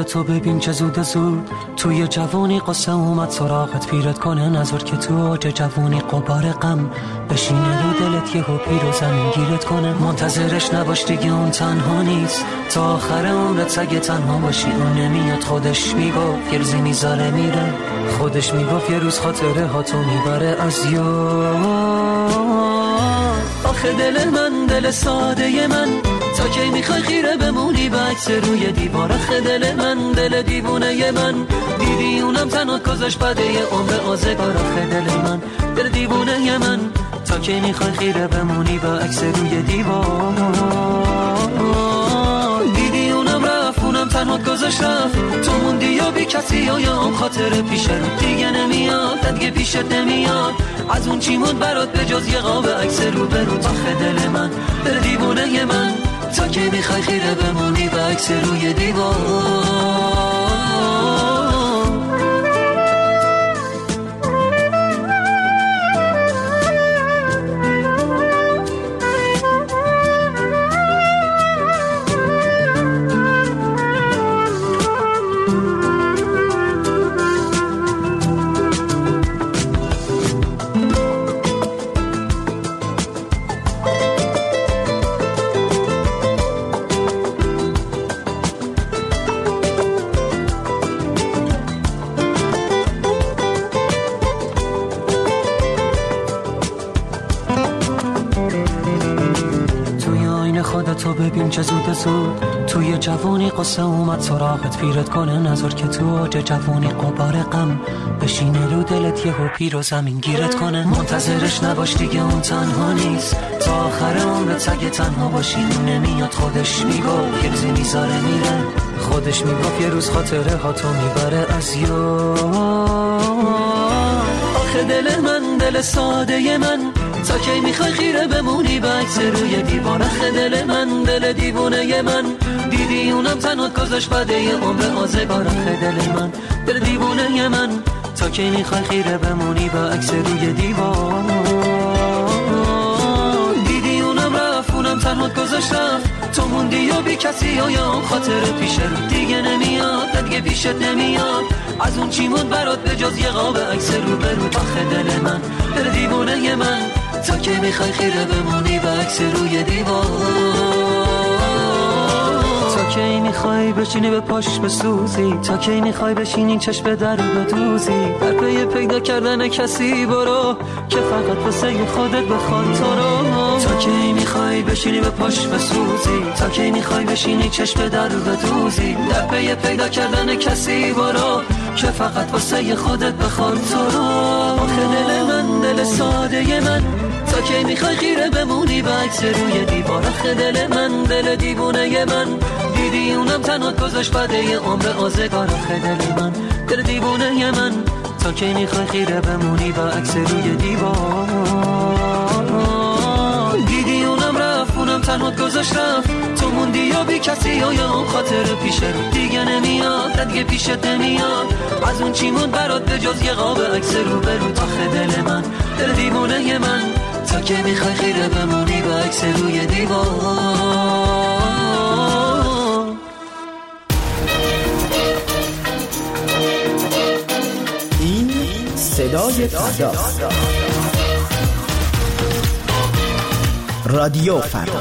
خودتو ببین چه زود زود توی جوانی قصه اومد سراغت پیرت کنه نظر که تو اوج جوانی قبار غم بشینه رو دلت یهو پیر و زمین گیرت کنه. منتظرش نباش دیگه اون تنها نیست تا آخر عمرت اگه تنها باشی اون نمیاد. خودش میگفت یه روزی میذاره میره، خودش میگفت یه روز خاطره ها تو میبره از یاد. آخه دل من دل ساده من تا کی میخوای خیره بمونی به عکس روی دیوار. آخه دل من دل دیوونه من دیدی اونم تنها گذاشت بعد یه عمر آزگار. آخه دل من دل دیوونه من تا کی میخوای خیره بمونی به عکس روی دیوار. دیدی اونم رفت اونم تنها گذاشت رفت تو موندی یا بی کسی یا هم خاطر پیش رو دیگه نمیاد دیگه پیشت نمیاد. از اون چی موند برات به جز یه قاب عکس رو برو. آخه دل من دل دیوونه من تا کی میخوای خیره بمونی به عکس روی دیوار. خودتو ببین چه زود زود توی جوانی قصه اومد سراغت پیرت کنه نظر که تو اوج جوانی قبار غم بشینه رو دلت یهو پیر و زمین گیرت کنه. منتظرش نباش دیگه اون تنها نیست تا آخر عمرت اگه تنها باشی اون نمیاد. خودش میگفت یه روزی میذاره میره، خودش میگفت یه روز خاطره ها تو میبره از یاد. آخه دل من دل ساده من تا کی میخوای خیره بمونی به عکس روی دیوار. آخه دل من دل دیوونه من دیدی اونم تنها گذاشت بعد یه عمر آزگار. آخه دل من دل دیوونه من تا کی میخوای خیره بمونی به عکس روی دیوار. دیدی اونم رفت اونم تنها گذاشت رفت تو موندی یا بی کسی یا هم خاطر پیش رو دیگه نمیاد دیگه پیشت نمیاد. از اون چی موند برات به جز یه قاب عکس رو برو. آخه دل من دل دیوونه من تا کی میخوای خیره بمونی به عکس روی دیوار. تا کی میخوای بشینی به پاش بسوزی، تا کی میخوای بشینی چشم در بدوزی. در پی پیدا کردن کسی برو که فقط واسه خودت بخواد تو رو. تا کی میخوای بشینی به پاش بسوزی، تا کی میخوای بشینی چشم در بدوزی. در پی پیدا کردن کسی برو که فقط واسه خودت بخواد تو رو. آخه دل من دل ساده من تا کی میخوای خیره بمونی به عکس روی دیوار. آخه دل من دل دیوونه من دیدی اونم تنها گذاشت بعد یه عمر آزگار. آخه دل من دل دیوونه من تا کی میخوای خیره بمونی به عکس روی دیوار. دیدی اونم رفت اونم تنها گذاشت رفت تو موندی یا بی کسی یا هم خاطر پیش رو دیگه نمیاد دیگه پیشت نمیاد. از اون چی موند برات به جز یه قاب عکس رو برو. آخه دل من دل دیوونه من تا کی میخوای خیره بمونی به عکس روی دیوار. این صدای فرداست. رادیو فردا.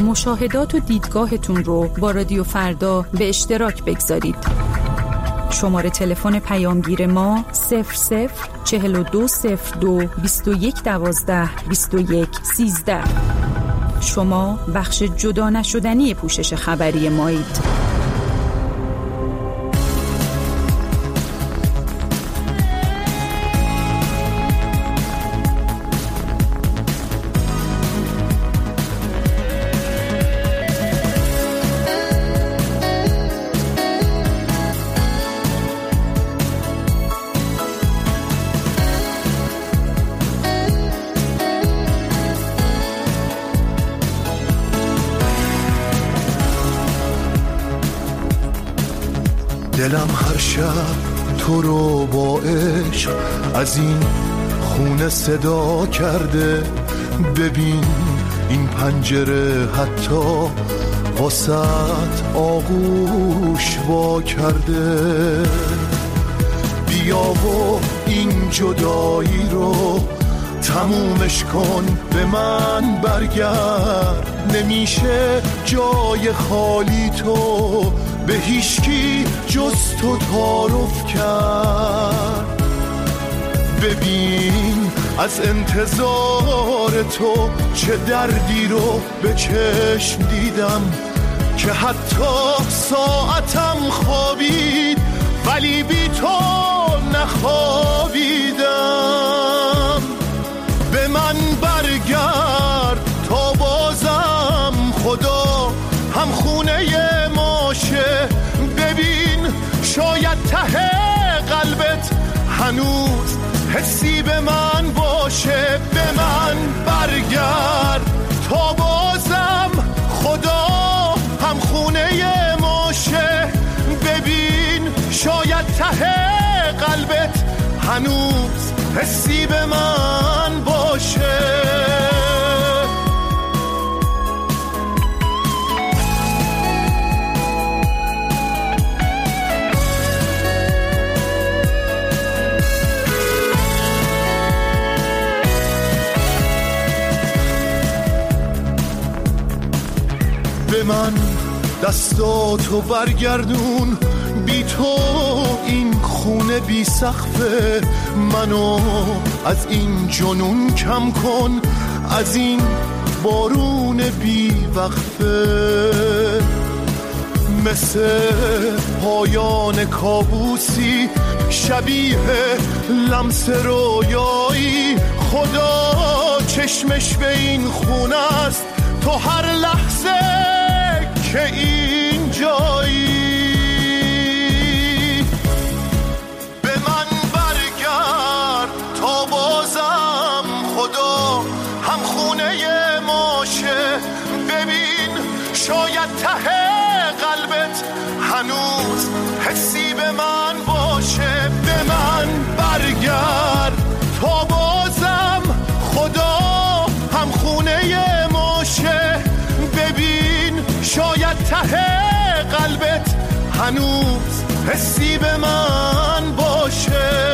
مشاهدات و دیدگاهتون رو با رادیو فردا به اشتراک بگذارید. شماره تلفن پیامگیر ما 004202 2112 2113. شما بخش جدا نشدنی پوشش خبری مایید. دلم هر شب تو رو با عشق از این خونه صدا کرده. ببین این پنجره حتی واسط آغوش وا کرده. بیا و این جدایی رو تمومش کن، به من برگرد. نمیشه جای خالی تو به هیچکی جز تو تعارف کرد. ببین از انتظار تو چه دردی رو به چشم دیدم، که حتی ساعتم خوابید ولی بی تو نخوابیدم. به من برگرد تا بازم خدا هم خونه ماشه. ببین شاید ته قلبت هنوز حسی به من باشه. به من برگرد تا بازم خدا هم خونه ماشه. ببین شاید ته قلبت هنوز حسی به من باشه. به من دستاتو برگردون، بی تو این خونه بی سقفه. منو از این جنون کم کن، از این بارون بی وقفه. مثل پایان کابوسی شبیه لمس رویایی. خدا چشمش به این خونه است تو هر لحظه که این جایی. به من برگرد تا بازم خدا هم خونه ماشه. ببین شاید ته قلبت هنوز حسی به من باشه. به من برگرد تا بازم خدا هم خونه ماشه. ببین شاید ته قلبت هنوز حسی به من باشه.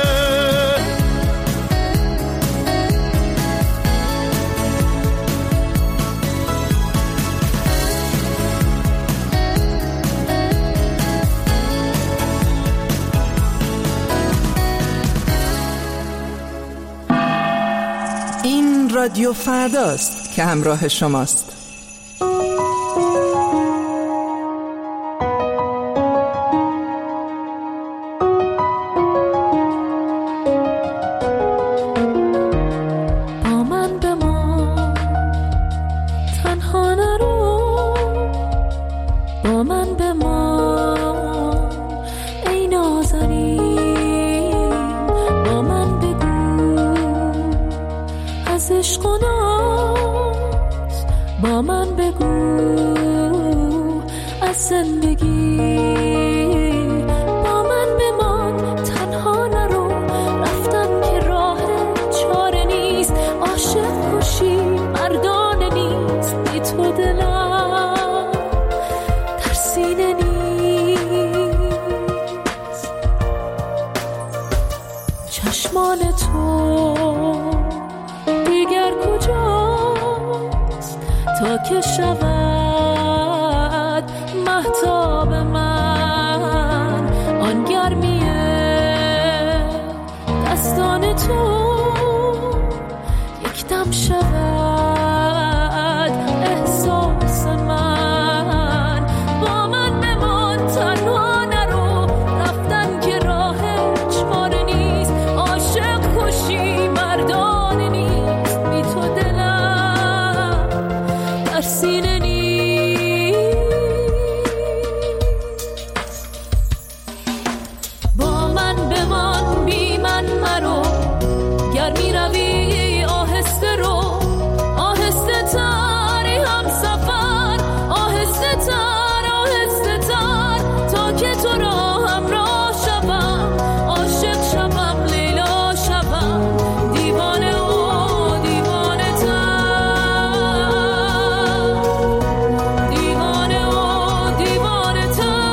این رادیو فرداست که همراه شماست. با من بگو از زندگی، با من بمان تنها نرو، رفتن که راه چاره نیست، عاشق کشی مردانه نیست، بی تو دلم در سینه نیست. چشمان تو دیگر کجاست؟ تا که شود مهتاب من آن گرمیه دستان تو یک دم شود احساس من با من بمان تنها نرو رفتن که راه چاره نیست عاشق کشی مردانه نیست بی تو دلم در سینه نیست با من بمان بی من مرو گر می روی آهسته رو آهسته تری هم سفر آهسته تر تا که تو را همراه شوم عاشق شوم لیلا شوم دیوانه و دیوانه تر دیوانه و دیوانه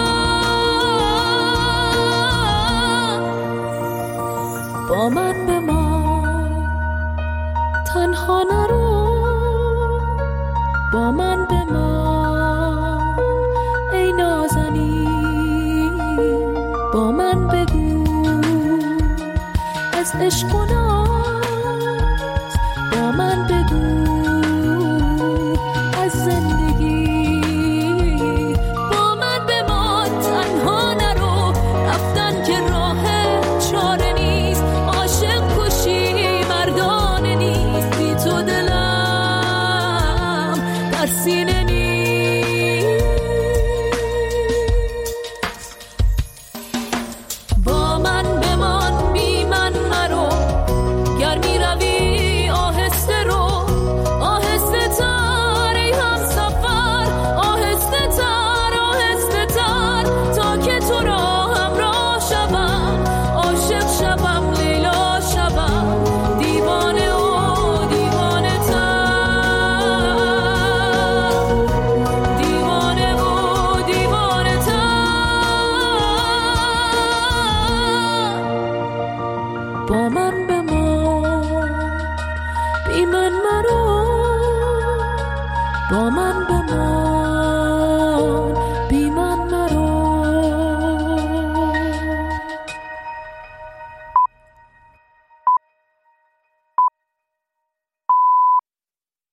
تر با من بمان تنها نرو با من بمان ای نازنین با من بگو از عشق و ناز با من بگو از زندگی با من بمان تنها نرو رفتن که راه چاره نیست عاشق کشی مردانه نیست بی تو دلم در سینه نیست با من بمان بی من مرو گر می روی آهسته رو آهسته تر ای هم سفر آهسته تر تا که تو را همراه شوم عاشق شوم لیلا شوم دیوانه و دیوانه تر دیوانه و دیوانه تر با من بمان بی من مرو با من